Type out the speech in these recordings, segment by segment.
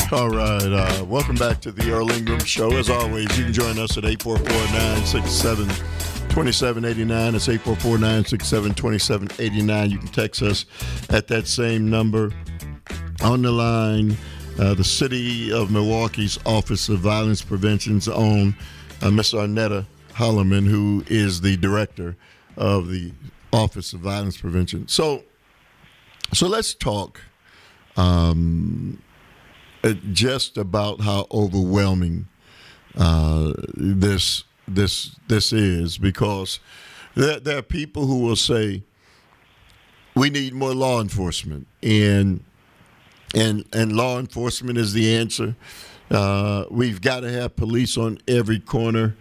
All right. Welcome back to the Earl Ingram Show. As always, you can join us at 844-967-2789. It's 844-967-2789. You can text us at that same number. On the line, the City of Milwaukee's Office of Violence Prevention's own Ms. Arnetta Holloman, who is the director of the Office of Violence Prevention. So let's talk just about how overwhelming this is, because there are people who will say we need more law enforcement, and law enforcement is the answer. We've got to have police on every corner,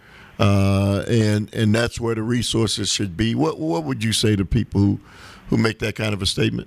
and that's where the resources should be. What would you say to people who make that kind of a statement?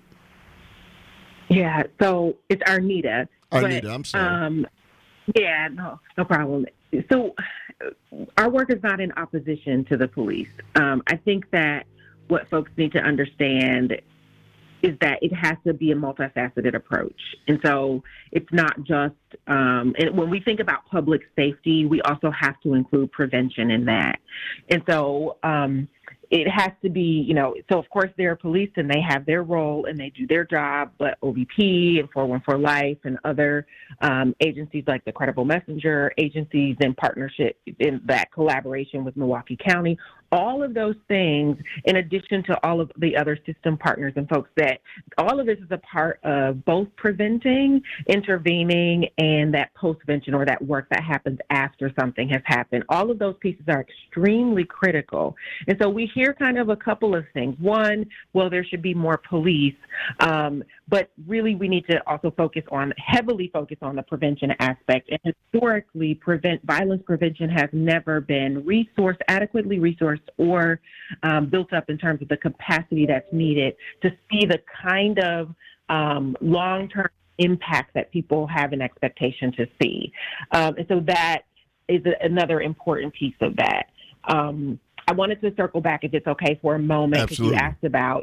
Yeah, so it's Arnetta. Arnetta, I'm sorry. Yeah, no problem. So our work is not in opposition to the police. I think that what folks need to understand is that it has to be a multifaceted approach. And so it's not just, and when we think about public safety, we also have to include prevention in that. And so it has to be, so of course there are police and they have their role and they do their job, but OVP and 414 Life and other agencies like the Credible Messenger agencies in partnership in that collaboration with Milwaukee County, all of those things, in addition to all of the other system partners and folks, that all of this is a part of both preventing, intervening, and that postvention, or that work that happens after something has happened. All of those pieces are extremely critical. And so we hear kind of a couple of things. One, well, there should be more police, but really we need to also heavily focus on the prevention aspect. And historically, violence prevention has never been adequately resourced or built up in terms of the capacity that's needed to see the kind of long-term impact that people have an expectation to see. And so that is another important piece of that. I wanted to circle back, if it's okay, for a moment, because you asked about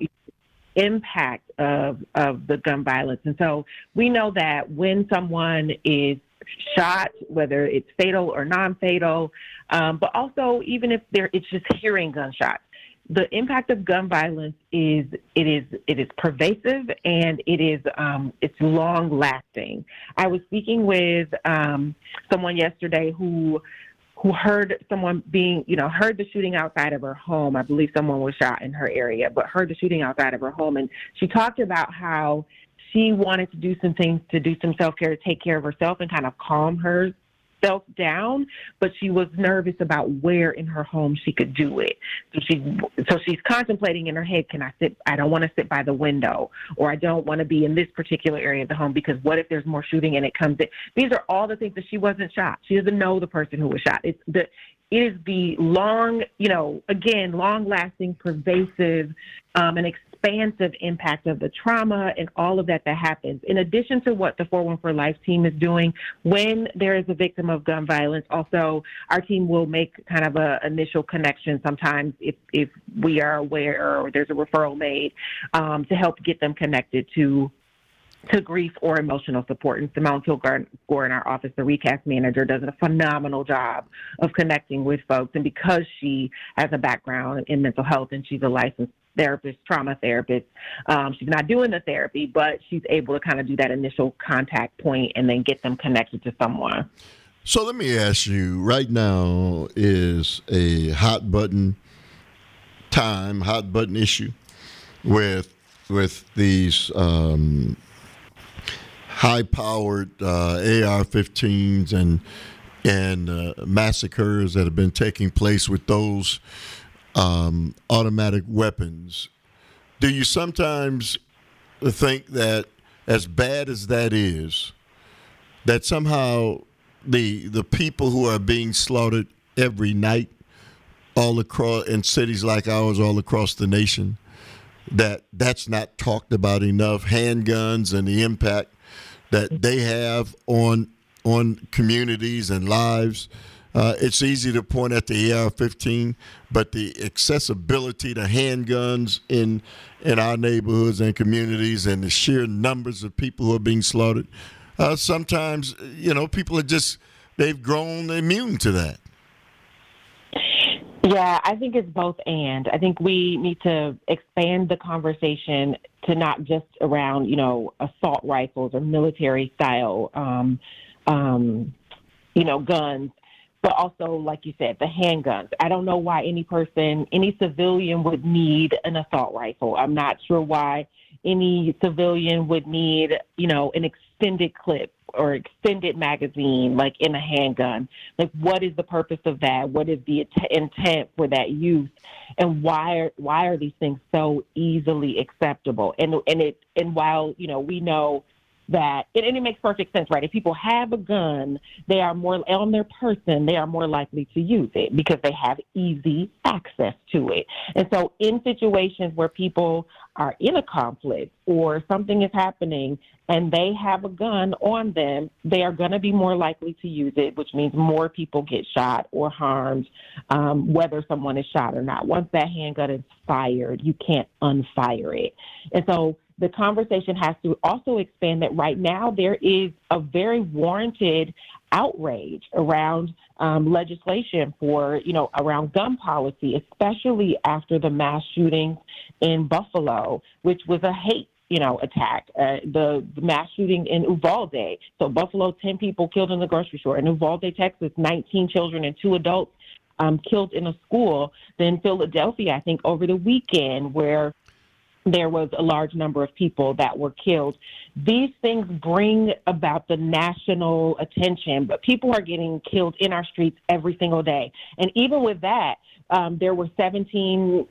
impact of the gun violence. And so we know that when someone is shot, whether it's fatal or non-fatal, but also even if it's just hearing gunshots, the impact of gun violence is pervasive, and it's long lasting. I was speaking with someone yesterday who heard someone heard the shooting outside of her home. I believe someone was shot in her area, but heard the shooting outside of her home. And she talked about how she wanted to do some things, to do some self-care, to take care of herself and kind of calm herself down, but she was nervous about where in her home she could do it. So she's contemplating in her head, I don't want to sit by the window, or I don't want to be in this particular area of the home, because what if there's more shooting and it comes in? These are all the things that she wasn't shot. She doesn't know the person who was shot. It is the long-lasting, pervasive, and expansive impact of the trauma and all of that happens. In addition to what the 414 Life team is doing, when there is a victim of gun violence, also our team will make kind of an initial connection sometimes if we are aware or there's a referral made, to help get them connected to grief or emotional support. And Simone Kilgore in our office, the recast manager, does a phenomenal job of connecting with folks. And because she has a background in mental health and she's a licensed therapist, trauma therapist, she's not doing the therapy, but she's able to kind of do that initial contact point and then get them connected to someone. So let me ask you, right now is a hot button issue with these high-powered AR-15s and massacres that have been taking place with those automatic weapons. Do you sometimes think that, as bad as that is, that somehow the people who are being slaughtered every night all across in cities like ours all across the nation, that's not talked about enough? Handguns and the impact that they have on communities and lives. It's easy to point at the AR-15, but the accessibility to handguns in our neighborhoods and communities, and the sheer numbers of people who are being slaughtered, sometimes, people they've grown immune to that. Yeah, I think it's both and. I think we need to expand the conversation to not just around, assault rifles or military style, guns, but also, like you said, the handguns. I don't know why any civilian would need an assault rifle. I'm not sure why any civilian would need, an extended clip or extended magazine, like in a handgun. Like, what is the purpose of that? What is the intent for that use? And why are these things so easily acceptable? And while, we know that, and it makes perfect sense, right? If people have a gun, they are more on their person, they are more likely to use it because they have easy access to it. And so in situations where people are in a conflict or something is happening and they have a gun on them, they are going to be more likely to use it, which means more people get shot or harmed, whether someone is shot or not. Once that handgun is fired, you can't unfire it. And so the conversation has to also expand that right now there is a very warranted outrage around legislation for, around gun policy, especially after the mass shootings in Buffalo, which was a hate attack, the mass shooting in Uvalde. So Buffalo, 10 people killed in the grocery store. In Uvalde, Texas, 19 children and 2 adults killed in a school. Then Philadelphia, I think over the weekend, where there was a large number of people that were killed. These things bring about the national attention, but people are getting killed in our streets every single day. And even with that, there were 17,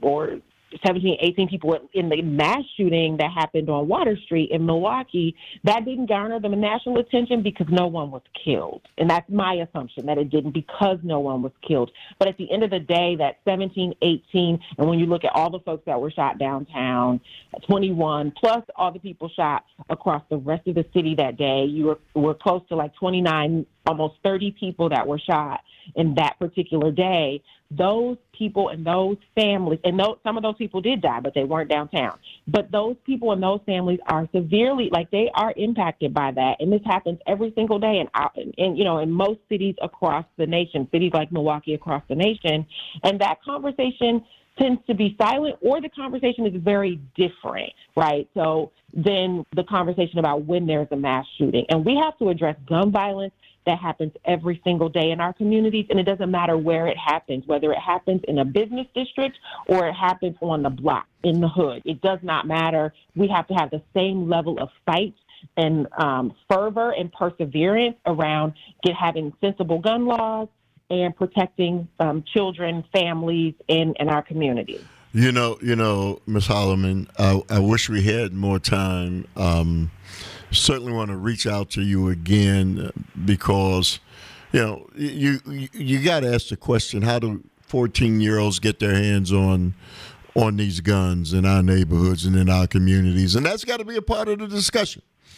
18 people in the mass shooting that happened on Water Street in Milwaukee. That didn't garner them national attention because no one was killed. And that's my assumption, that it didn't because no one was killed. But at the end of the day, that 17, 18, and when you look at all the folks that were shot downtown, 21, plus all the people shot across the rest of the city that day, you were close to like 29, almost 30 people that were shot in that particular day. Those people and those families, and some of those people did die, but they weren't downtown. But those people and those families are severely, they are impacted by that. And this happens every single day in most cities across the nation, cities like Milwaukee across the nation. And that conversation tends to be silent, or the conversation is very different, right? So then the conversation about when there's a mass shooting. And we have to address gun violence that happens every single day in our communities, and it doesn't matter where it happens, whether it happens in a business district or it happens on the block, in the hood. It does not matter. We have to have the same level of fight and fervor and perseverance around having sensible gun laws and protecting children, families in our communities. Ms. Holloman, I wish we had more time. Certainly want to reach out to you again because, you got to ask the question: how do 14-year-olds get their hands on these guns in our neighborhoods and in our communities? And that's got to be a part of the discussion,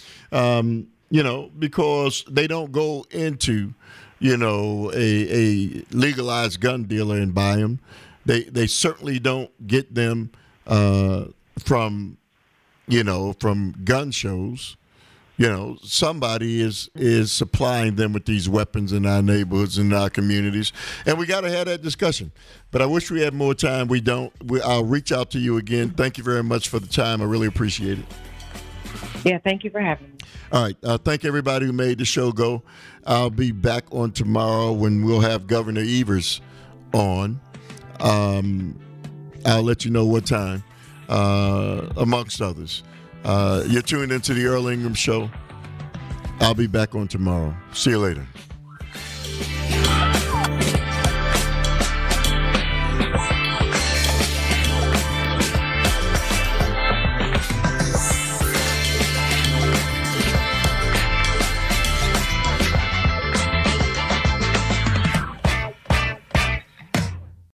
because they don't go into, a legalized gun dealer and buy them. They certainly don't get them from gun shows. Somebody is supplying them with these weapons in our neighborhoods, in our communities, and we got to have that discussion. But I wish we had more time. We don't. I'll reach out to you again. Thank you very much for the time. I really appreciate it. Yeah, thank you for having me. All right. Thank everybody who made the show go. I'll be back on tomorrow when we'll have Governor Evers on. I'll let you know what time, amongst others. You're tuned into the Earl Ingram Show. I'll be back on tomorrow. See you later.